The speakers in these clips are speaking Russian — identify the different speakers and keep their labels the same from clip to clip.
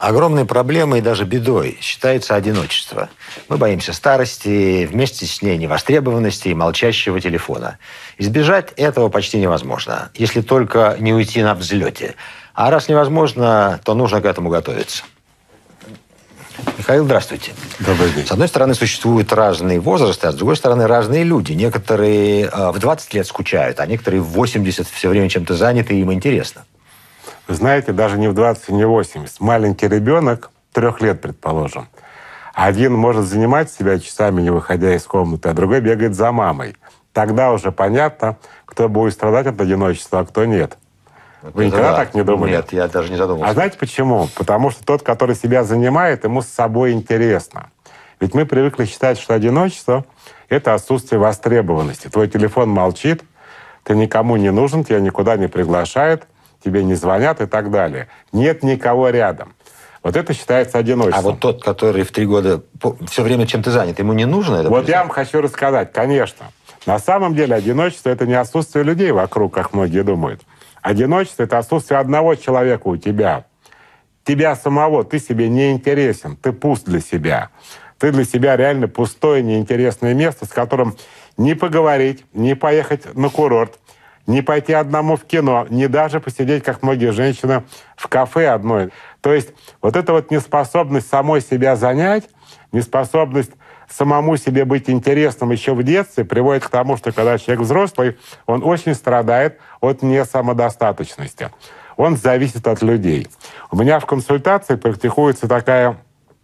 Speaker 1: Огромной проблемой и даже бедой считается одиночество. Мы боимся старости, вместе с ней невостребованности и молчащего телефона. Избежать этого почти невозможно, если только не уйти на взлете. А раз невозможно, то нужно к этому готовиться. Михаил, здравствуйте.
Speaker 2: Добрый день.
Speaker 1: С одной стороны, существуют разные возрасты, а с другой стороны, разные люди. Некоторые в 20 лет скучают, а некоторые в 80 все время чем-то заняты, и им интересно.
Speaker 2: Вы знаете, даже не в 20, не в 80. Маленький ребенок, 3 лет, предположим, один может занимать себя часами, не выходя из комнаты, а другой бегает за мамой. Тогда уже понятно, кто будет страдать от одиночества, а кто нет. Вы никогда так не думали?
Speaker 1: Нет, я даже не задумывался.
Speaker 2: А знаете почему? Потому что тот, который себя занимает, ему с собой интересно. Ведь мы привыкли считать, что одиночество — это отсутствие востребованности. Твой телефон молчит, ты никому не нужен, тебя никуда не приглашают, тебе не звонят и так далее. Нет никого рядом. Вот это считается одиночеством.
Speaker 1: А вот тот, который в 3 года все время чем-то занят, ему не нужно это?
Speaker 2: Вот я вам хочу рассказать, конечно. На самом деле одиночество — это не отсутствие людей вокруг, как многие думают. Одиночество — это отсутствие одного человека у тебя. Тебя самого, ты себе не интересен, ты пуст для себя. Ты для себя реально пустое, неинтересное место, с которым не поговорить, не поехать на курорт, не пойти одному в кино, не даже посидеть, как многие женщины, в кафе одной. То есть вот эта вот неспособность самой себя занять, неспособность самому себе быть интересным еще в детстве приводит к тому, что когда человек взрослый, он очень страдает от несамодостаточности. Он зависит от людей. У меня в консультации практикуется такая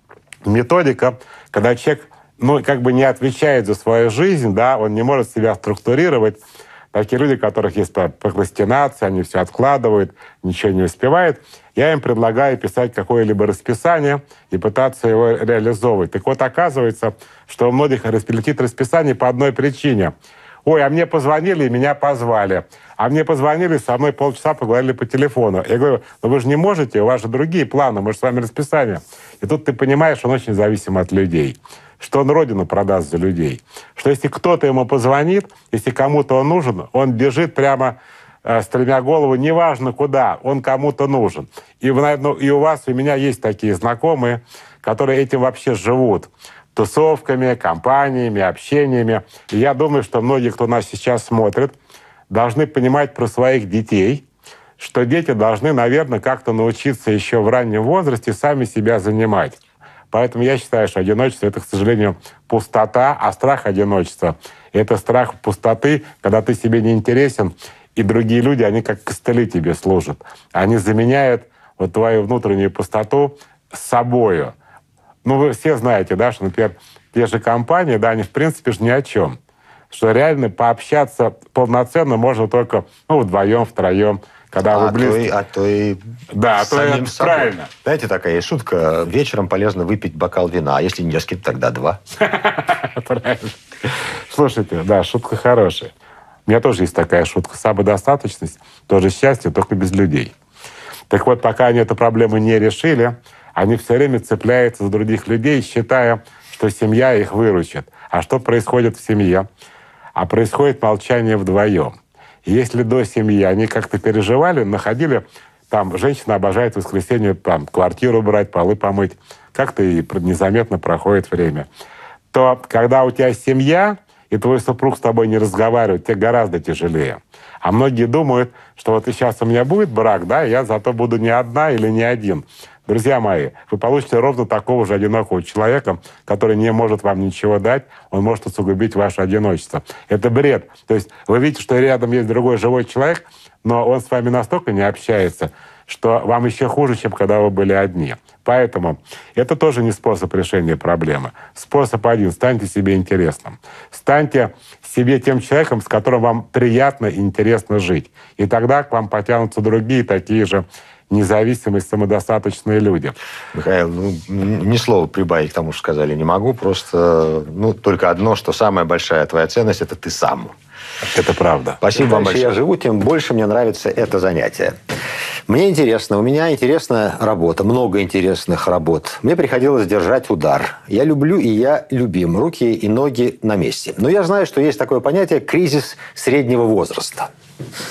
Speaker 2: методика, когда человек как бы не отвечает за свою жизнь, да, он не может себя структурировать. Такие люди, у которых есть прокрастинация, они все откладывают, ничего не успевают. Я им предлагаю писать какое-либо расписание и пытаться его реализовывать. Так вот, оказывается, что у многих летит расписание по одной причине. Ой, а мне позвонили и меня позвали. А мне позвонили, со мной полчаса поговорили по телефону. Я говорю, ну вы же не можете, у вас же другие планы, мы же с вами расписание. И тут ты понимаешь, он очень зависим от людей. Что он родину продаст за людей. Что если кто-то ему позвонит, если кому-то он нужен, он бежит прямо стремя голову, неважно куда, он кому-то нужен. И у вас, и у меня есть такие знакомые, которые этим вообще живут. Тусовками, компаниями, общениями. И я думаю, что многие, кто нас сейчас смотрит, должны понимать про своих детей, что дети должны, наверное, как-то научиться еще в раннем возрасте сами себя занимать. Поэтому я считаю, что одиночество — это, к сожалению, пустота, а страх одиночества — это страх пустоты, когда ты себе не интересен, и другие люди, они как костыли тебе служат. Они заменяют вот твою внутреннюю пустоту с собою. Ну, вы все знаете, да, что, например, те же компании, да, они, в принципе, же ни о чем. Что реально пообщаться полноценно можно только, вдвоем, втроем, когда вы близки.
Speaker 1: Да,
Speaker 2: самим собой. Правильно.
Speaker 1: Знаете, такая есть шутка. Вечером полезно выпить бокал вина, а если не с кем, тогда 2.
Speaker 2: Правильно. Слушайте, да, шутка хорошая. У меня тоже есть такая шутка. Самодостаточность тоже счастье, только без людей. Так вот, пока они эту проблему не решили, они все время цепляются за других людей, считая, что семья их выручит. А что происходит в семье? А происходит молчание вдвоем. И если до семьи они как-то переживали, находили, там, женщина обожает в воскресенье там, квартиру брать, полы помыть, как-то и незаметно проходит время, то когда у тебя семья, и твой супруг с тобой не разговаривает, тебе гораздо тяжелее. А многие думают, что вот и сейчас у меня будет брак, да, и я зато буду не одна или не один. Друзья мои, вы получите ровно такого же одинокого человека, который не может вам ничего дать, он может усугубить ваше одиночество. Это бред. То есть вы видите, что рядом есть другой живой человек, но он с вами настолько не общается, что вам еще хуже, чем когда вы были одни. Поэтому это тоже не способ решения проблемы. Способ один — станьте себе интересным. Станьте себе тем человеком, с которым вам приятно и интересно жить. И тогда к вам потянутся другие такие же независимые, самодостаточные люди.
Speaker 1: Михаил, ни слова прибавить к тому, что сказали, не могу. Просто, только одно, что самая большая твоя ценность — это ты сам.
Speaker 2: Это правда.
Speaker 1: Спасибо вам большое. Чем дальше я живу, тем больше мне нравится это занятие. Мне интересно, у меня интересная работа, много интересных работ. Мне приходилось держать удар. Я люблю и я любим. Руки и ноги на месте. Но я знаю, что есть такое понятие — кризис среднего возраста.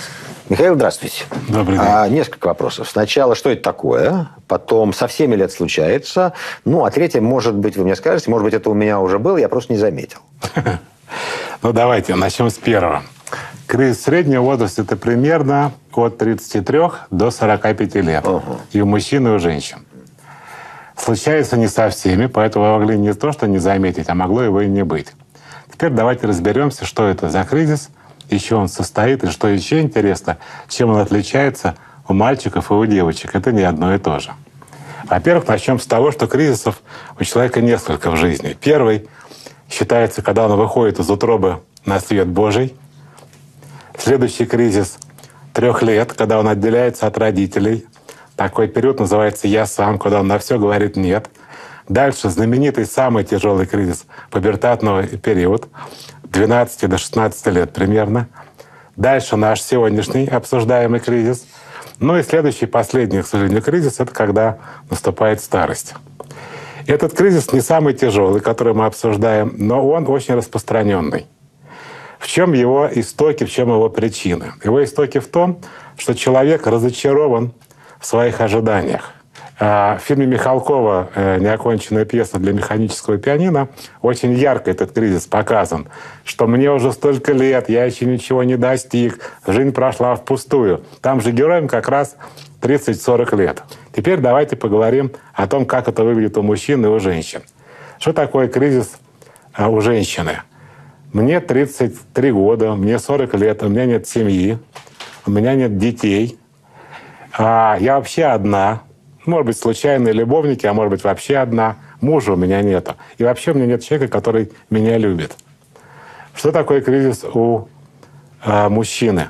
Speaker 1: Михаил, здравствуйте.
Speaker 2: Добрый день.
Speaker 1: Несколько вопросов. Сначала, что это такое? Потом, со всеми ли это случается? Ну, а третье, может быть, вы мне скажете, может быть, это у меня уже было, я просто не заметил.
Speaker 2: Ну, давайте начнем с первого. Кризис среднего возраста – это примерно от 33 до 45 лет. И у мужчин, и у женщин. Случается не со всеми, поэтому вы могли не то, что не заметить, а могло его и не быть. Теперь давайте разберемся, что это за кризис, из чего он состоит, и что еще интересно, чем он отличается у мальчиков и у девочек. Это не одно и то же. Во-первых, начнем с того, что кризисов у человека несколько в жизни. Первый считается, когда он выходит из утробы на свет Божий. Следующий кризис 3 лет, когда он отделяется от родителей. Такой период называется «я сам», когда он на все говорит «нет». Дальше знаменитый самый тяжелый кризис — пубертатный период, 12 до 16 лет примерно. Дальше наш сегодняшний обсуждаемый кризис. Ну и следующий, последний, к сожалению, кризис — это когда наступает старость. Этот кризис не самый тяжелый, который мы обсуждаем, но он очень распространенный. В чем его истоки, в чем его причины? Его истоки в том, что человек разочарован в своих ожиданиях. В фильме Михалкова «Неоконченная пьеса для механического пианино» очень ярко этот кризис показан, что мне уже столько лет, я еще ничего не достиг, жизнь прошла впустую. Там же героям как раз 30-40 лет. Теперь давайте поговорим о том, как это выглядит у мужчин и у женщин. Что такое кризис у женщины? Мне 33 года, мне 40 лет, у меня нет семьи, у меня нет детей, я вообще одна. Может быть, случайные любовники, а может быть, вообще одна. Мужа у меня нету. И вообще у меня нет человека, который меня любит. Что такое кризис у мужчины?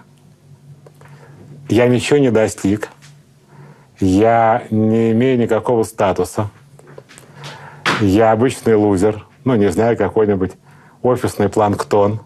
Speaker 2: Я ничего не достиг. Я не имею никакого статуса. Я обычный лузер. Ну, не знаю, какой-нибудь офисный планктон.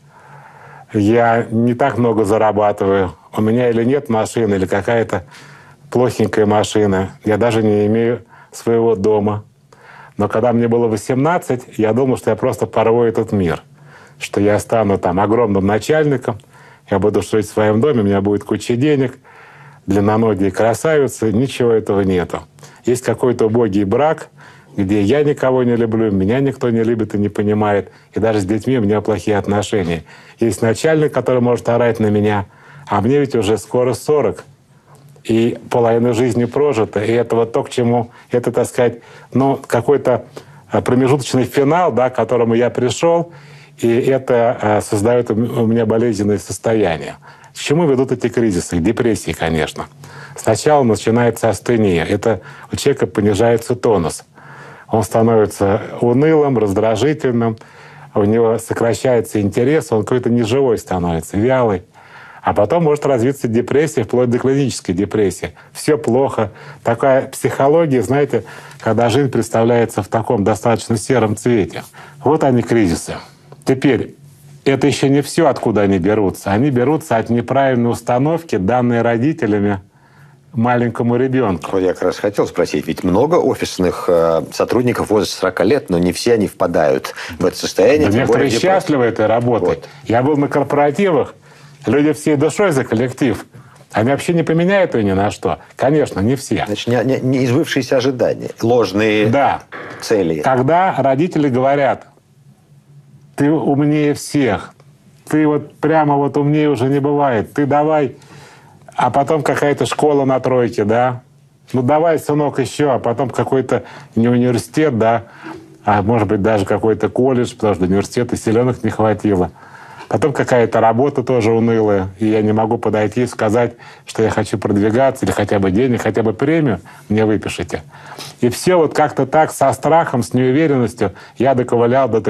Speaker 2: Я не так много зарабатываю. У меня или нет машины, или какая-то плохенькая машина. Я даже не имею своего дома. Но когда мне было 18, я думал, что я просто порву этот мир. Что я стану там огромным начальником, я буду жить в своем доме, у меня будет куча денег, длинноногие красавицы. Ничего этого нету. Есть какой-то убогий брак, где я никого не люблю, меня никто не любит и не понимает. И даже с детьми у меня плохие отношения. Есть начальник, который может орать на меня, а мне ведь уже скоро 40. И половина жизни прожита. И это вот то, к чему, это, так сказать, ну, какой-то промежуточный финал, да, к которому я пришел, и это создает у меня болезненное состояние. К чему ведут эти кризисы? К депрессии, конечно. Сначала начинается астения. Это у человека понижается тонус. Он становится унылым, раздражительным, у него сокращается интерес, он какой-то неживой становится, вялый. А потом может развиться депрессия, вплоть до клинической депрессии. Все плохо. Такая психология, знаете, когда жизнь представляется в таком достаточно сером цвете. Вот они, кризисы. Теперь, это еще не все, откуда они берутся. Они берутся от неправильной установки, данной родителями маленькому ребенку.
Speaker 1: Вот я как раз хотел спросить, ведь много офисных сотрудников возраста 40 лет, но не все они впадают в это состояние.
Speaker 2: Да некоторые счастливы этой работой. Вот. Я был на корпоративах, люди всей душой за коллектив. Они вообще не поменяют ее ни на что. Конечно, не все.
Speaker 1: Значит, не избывшиеся ожидания, ложные цели.
Speaker 2: Когда родители говорят, ты умнее всех, ты вот прямо вот умнее уже не бывает, ты давай, а потом какая-то школа на тройке, да, ну давай, сынок, еще, а потом какой-то не университет, да, а может быть даже какой-то колледж, потому что университета силенок не хватило. Потом какая-то работа тоже унылая, и я не могу подойти и сказать, что я хочу продвигаться, или хотя бы денег, хотя бы премию мне выпишите. И все вот как-то так, со страхом, с неуверенностью я доковылял до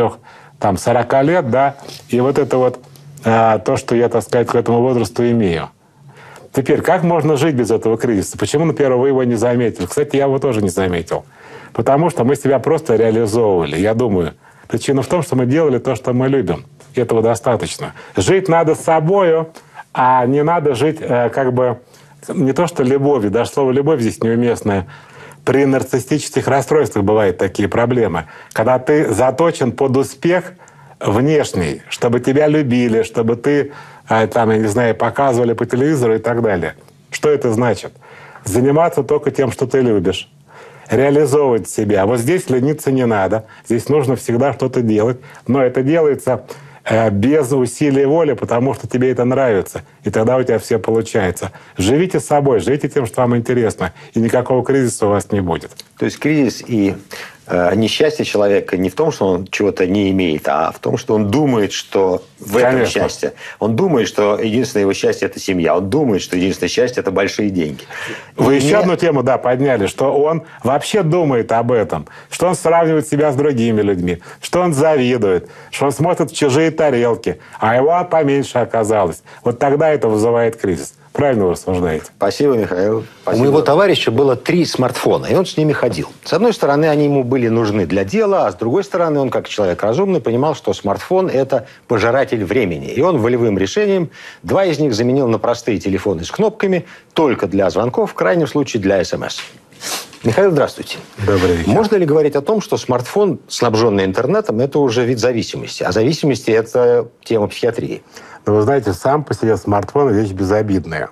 Speaker 2: 33-40 лет, да, и вот это вот то, что я, так сказать, к этому возрасту имею. Теперь, как можно жить без этого кризиса? Почему, например, вы его не заметили? Кстати, я его тоже не заметил. Потому что мы себя просто реализовывали. Я думаю, причина в том, что мы делали то, что мы любим. И этого достаточно. Жить надо с собою, а не надо жить как бы не то что любовью, даже слово «любовь» здесь неуместное. При нарциссических расстройствах бывают такие проблемы. Когда ты заточен под успех внешний, чтобы тебя любили, чтобы ты там, я не знаю, показывали по телевизору и так далее. Что это значит? Заниматься только тем, что ты любишь. Реализовывать себя. Вот здесь лениться не надо. Здесь нужно всегда что-то делать. Но это делается без усилий воли, потому что тебе это нравится. И тогда у тебя все получается. Живите собой, живите тем, что вам интересно. И никакого кризиса у вас не будет.
Speaker 1: То есть кризис и несчастье человека не в том, что он чего-то не имеет, а в том, что он думает, что в этом счастье. Он думает, что единственное его счастье – это семья. Он думает, что единственное счастье – это большие деньги.
Speaker 2: Вы еще одну тему, подняли, что он вообще думает об этом, что он сравнивает себя с другими людьми, что он завидует, что он смотрит в чужие тарелки, а его поменьше оказалось. Вот тогда это вызывает кризис. Правильно вы рассуждаете.
Speaker 1: Спасибо, Михаил. Спасибо.
Speaker 2: У
Speaker 1: моего товарища было 3 смартфона, и он с ними ходил. С одной стороны, они ему были нужны для дела, а с другой стороны, он, как человек разумный, понимал, что смартфон – это пожиратель времени. И он волевым решением 2 из них заменил на простые телефоны с кнопками только для звонков, в крайнем случае для СМС. Михаил, здравствуйте.
Speaker 2: Добрый вечер.
Speaker 1: Можно ли говорить о том, что смартфон, снабженный интернетом, это уже вид зависимости? А зависимости – это тема психиатрии.
Speaker 2: Но вы знаете, сам по себе смартфон – вещь безобидная.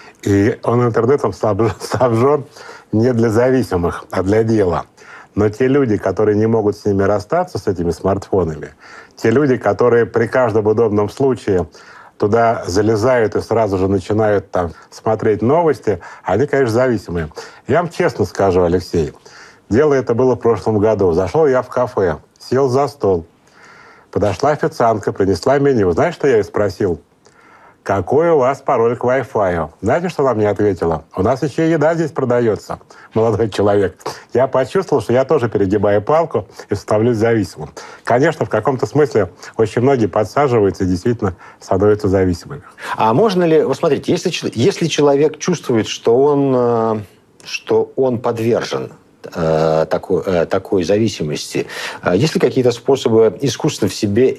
Speaker 2: И он интернетом снабжен не для зависимых, а для дела. Но те люди, которые не могут с ними расстаться, с этими смартфонами, те люди, которые при каждом удобном случае туда залезают и сразу же начинают там смотреть новости, они, конечно, зависимые. Я вам честно скажу, Алексей, дело это было в прошлом году. Зашел я в кафе, сел за стол. Подошла официантка, принесла меню. Знаешь, что я ей спросил? Какой у вас пароль к Wi-Fi? Знаете, что она мне ответила? У нас еще еда здесь продается, молодой человек. Я почувствовал, что я тоже перегибаю палку и становлюсь зависимым. Конечно, в каком-то смысле очень многие подсаживаются и действительно становятся зависимыми.
Speaker 1: А можно ли... Вот смотрите, если человек чувствует, что он подвержен такой зависимости. Есть ли какие-то способы искусственно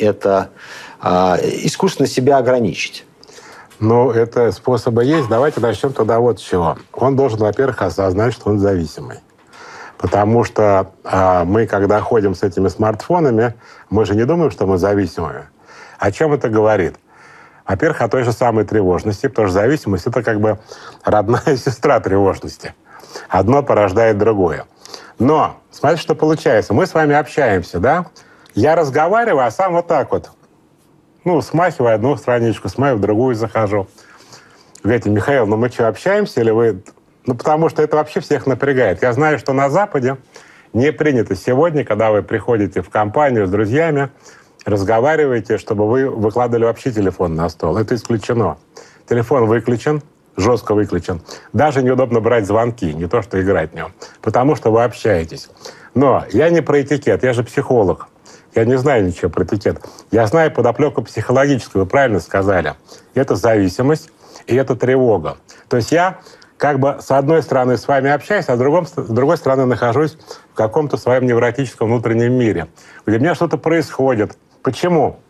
Speaker 1: себя ограничить?
Speaker 2: Ну, это способы есть. Давайте начнем тогда вот с чего. Он должен, во-первых, осознать, что он зависимый. Потому что мы, когда ходим с этими смартфонами, мы же не думаем, что мы зависимые. О чем это говорит? Во-первых, о той же самой тревожности, потому что зависимость – это как бы родная сестра тревожности. Одно порождает другое. Но, смотрите, что получается. Мы с вами общаемся, да? Я разговариваю, а сам вот так вот. Смахиваю одну страничку, смахиваю, в другую захожу. Вы говорите, Михаил, мы что, общаемся? Или вы... потому что это вообще всех напрягает. Я знаю, что на Западе не принято сегодня, когда вы приходите в компанию с друзьями, разговариваете, чтобы вы выкладывали вообще телефон на стол. Это исключено. Телефон выключен, жестко выключен. Даже неудобно брать звонки, не то что играть в нем, потому что вы общаетесь. Но я не про этикет, я же психолог. Я не знаю ничего про этикет. Я знаю подоплеку психологическую, вы правильно сказали. Это зависимость и это тревога. То есть я как бы с одной стороны с вами общаюсь, а с другой стороны нахожусь в каком-то своем невротическом внутреннем мире, где у меня что-то происходит. Почему?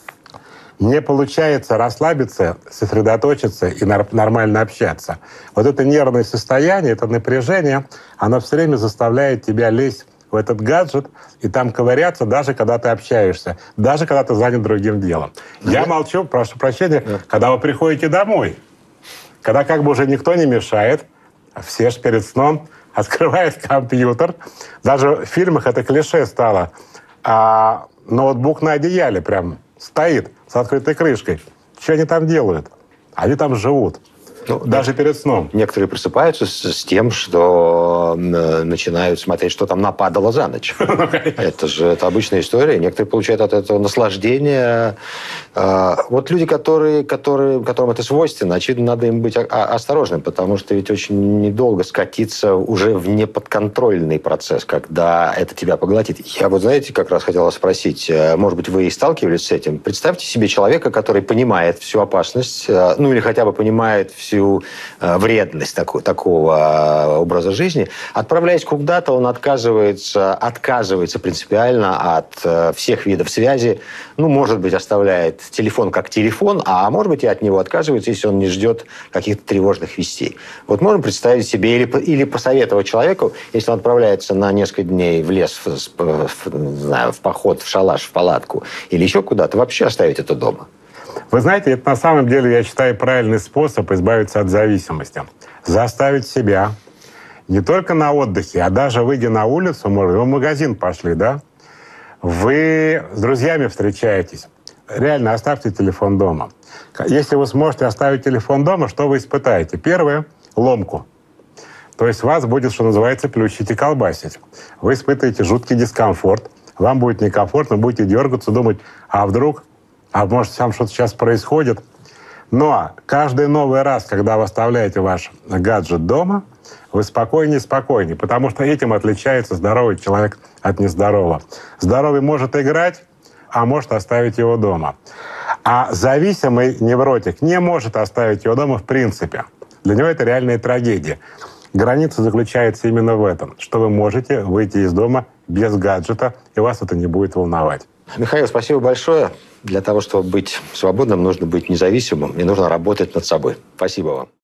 Speaker 2: Не получается расслабиться, сосредоточиться и нормально общаться. Вот это нервное состояние, это напряжение, оно все время заставляет тебя лезть в этот гаджет и там ковыряться, даже когда ты общаешься, даже когда ты занят другим делом. Я молчу, прошу прощения, когда вы приходите домой, когда как бы уже никто не мешает, все же перед сном открывают компьютер. Даже в фильмах это клише стало. А ноутбук на одеяле прям стоит с открытой крышкой. Что они там делают? Они там живут. Даже перед сном.
Speaker 1: Некоторые просыпаются с тем, что начинают смотреть, что там нападало за ночь. Это обычная история. Некоторые получают от этого наслаждение. Вот люди, которым это свойственно, очевидно, надо им быть осторожным, потому что ведь очень недолго скатиться уже в неподконтрольный процесс, когда это тебя поглотит. Я вот, знаете, как раз хотел вас спросить, может быть, вы и сталкивались с этим? Представьте себе человека, который понимает всю опасность, или хотя бы понимает всю вредность такого образа жизни. Отправляясь куда-то, он отказывается принципиально от всех видов связи. Может быть, оставляет телефон как телефон, а может быть, и от него отказывается, если он не ждет каких-то тревожных вестей. Вот можем представить себе или посоветовать человеку, если он отправляется на несколько дней в лес, в поход, в шалаш, в палатку или еще куда-то, вообще оставить это дома.
Speaker 2: Вы знаете, это на самом деле, я считаю, правильный способ избавиться от зависимости. Заставить себя не только на отдыхе, а даже выйдя на улицу, может, вы в магазин пошли, да? Вы с друзьями встречаетесь. Реально оставьте телефон дома. Если вы сможете оставить телефон дома, что вы испытаете? Первое – ломку. То есть вас будет, что называется, плющить и колбасить. Вы испытываете жуткий дискомфорт. Вам будет некомфортно, будете дергаться, думать, а вдруг, а может, там что-то сейчас происходит. Но каждый новый раз, когда вы оставляете ваш гаджет дома, вы спокойнее, потому что этим отличается здоровый человек от нездорового. Здоровый может играть, а может оставить его дома. А зависимый невротик не может оставить его дома в принципе. Для него это реальная трагедия. Граница заключается именно в этом, что вы можете выйти из дома без гаджета, и вас это не будет волновать.
Speaker 1: Михаил, спасибо большое. Для того, чтобы быть свободным, нужно быть независимым и нужно работать над собой. Спасибо вам.